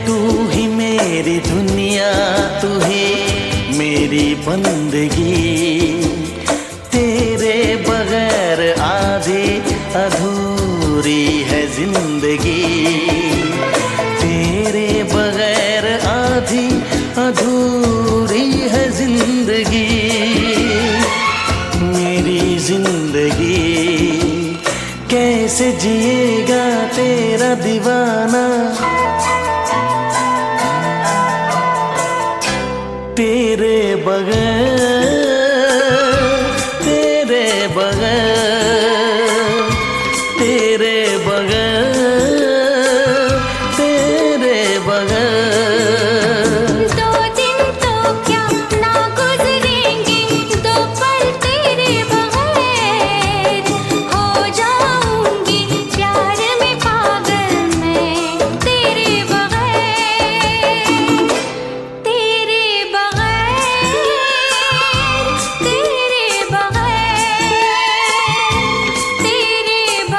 तू ही मेरी दुनिया, तू ही मेरी बंदगी। तेरे बगैर आधी अधूरी है जिंदगी। तेरे बगैर आधी अधूरी है जिंदगी। मेरी जिंदगी कैसे जिएगा तेरा दीवाना। तेरे बगैर, तेरे बगैर, तेरे बगैर, तेरे बगैर। दो दिन तो क्या ना गुजरेंगे, दो पल तेरे बगैर। हो जाऊंगी प्यार में पागल मैं तेरे बगैर। तेरे बगैर, तेरे बगैर, तेरे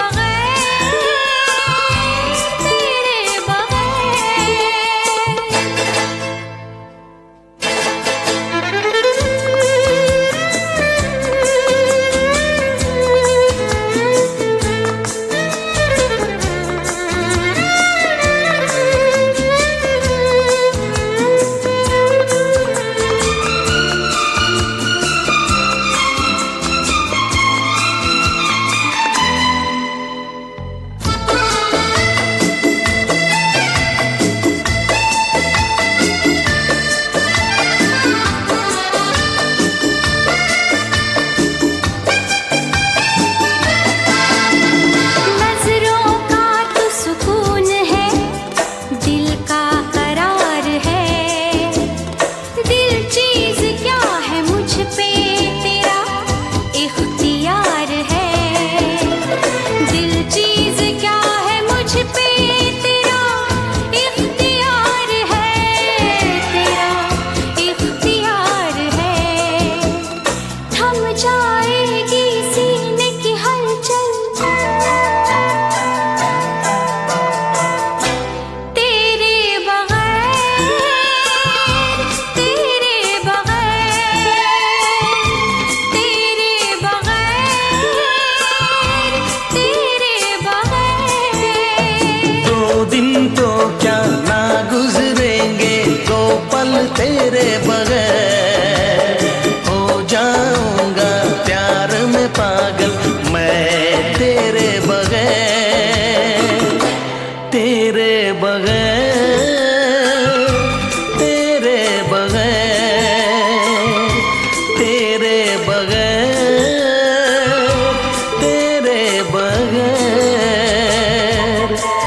तेरे बगैर हो जाऊंगा प्यार में पागल मैं तेरे बगैर। तेरे बगैर, तेरे बगैर, तेरे बगैर, तेरे बगैर।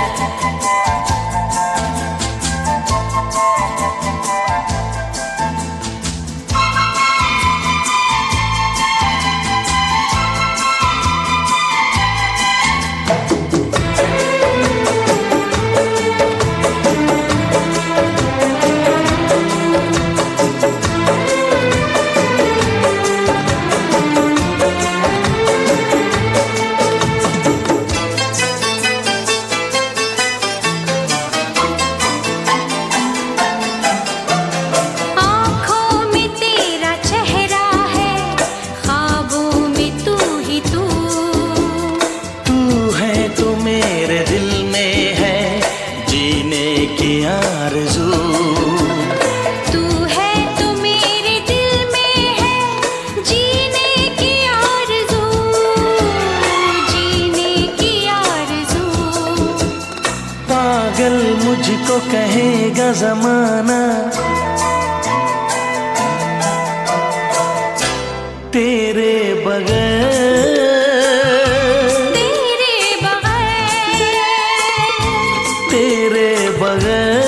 तू है तो मेरे दिल में है जीने की आरज़ू, जीने की आरज़ू। पागल मुझको कहेगा ज़माना, तेरे बगैर, तेरे बगैर, तेरे बगैर।